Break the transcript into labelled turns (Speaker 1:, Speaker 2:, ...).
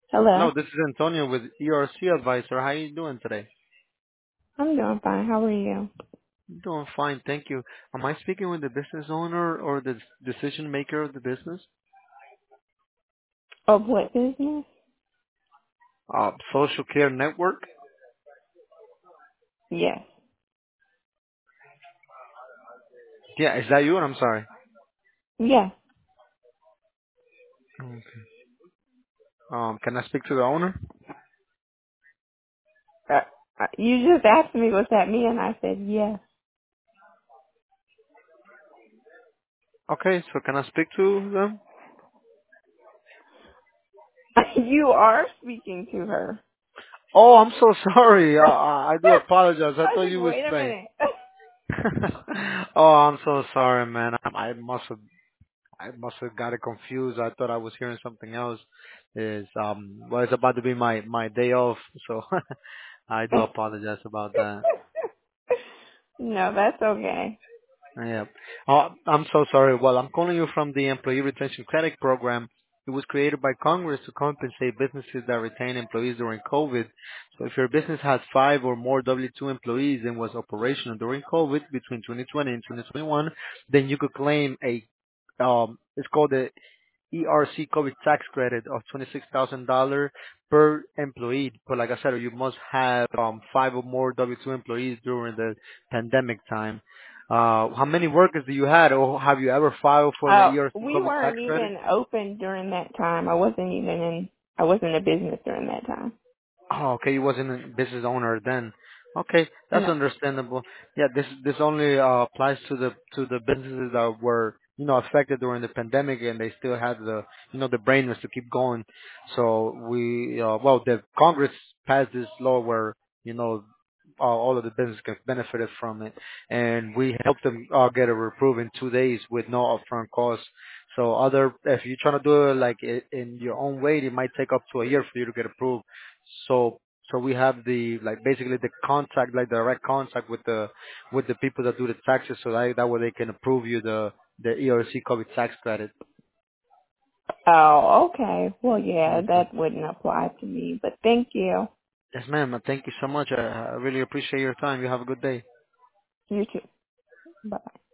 Speaker 1: Hello.
Speaker 2: Hello, this is Antonio with ERC Advisor. How are you doing today?
Speaker 1: I'm doing fine. How are you?
Speaker 2: I'm doing fine, thank you. Am I speaking with the business owner or the decision maker of the business?
Speaker 1: Of what business?
Speaker 2: Social Care Network?
Speaker 1: Yes.
Speaker 2: Yeah, is that you? I'm sorry.
Speaker 1: Yes.
Speaker 2: Okay. Can I speak to the owner?
Speaker 1: Uh, you just asked me, was that me? And I said yes.
Speaker 2: Okay, so can I speak to them?
Speaker 1: You are speaking to her.
Speaker 2: Oh, I'm so sorry. I do
Speaker 1: I
Speaker 2: apologize. I thought
Speaker 1: was
Speaker 2: you
Speaker 1: like,
Speaker 2: was
Speaker 1: wait a
Speaker 2: saying.
Speaker 1: minute.
Speaker 2: Oh, I'm so sorry, man. I must have got it confused. I thought I was hearing something else. Well, it's about to be my day off, so I do apologize about that.
Speaker 1: No, that's okay.
Speaker 2: Yeah. I'm so sorry. Well, I'm calling you from the Employee Retention Credit Program. It was created by Congress to compensate businesses that retain employees during COVID. So if your business has 5 or more W-2 employees and was operational during COVID between 2020 and 2021, then you could claim it's called the ERC COVID tax credit of $26,000 per employee. But like I said, you must have 5 or more W-2 employees during the pandemic time. How many workers do you had, or have you ever filed for the ERC
Speaker 1: We
Speaker 2: COVID tax
Speaker 1: weren't
Speaker 2: credit?
Speaker 1: even open during that time. I wasn't a business during that time.
Speaker 2: Oh, okay. You wasn't a business owner then. Okay, that's
Speaker 1: No.
Speaker 2: understandable. Yeah, this only applies to the businesses that were affected during the pandemic and they still had the brainless to keep going. So the Congress passed this law where all of the business can benefited from it, and we helped them get it approved in 2 days with no upfront cost. So if you're trying to do it like in your own way, it might take up to a year for you to get approved. So we have basically the contact, like direct contact with the people that do the taxes, so that way they can approve you the ERC COVID tax credit.
Speaker 1: Oh, okay. Well, yeah,
Speaker 2: Okay.
Speaker 1: that wouldn't apply to me, but thank you.
Speaker 2: Yes, ma'am. Thank you so much. I really appreciate your time. You have a good day.
Speaker 1: You too. Bye.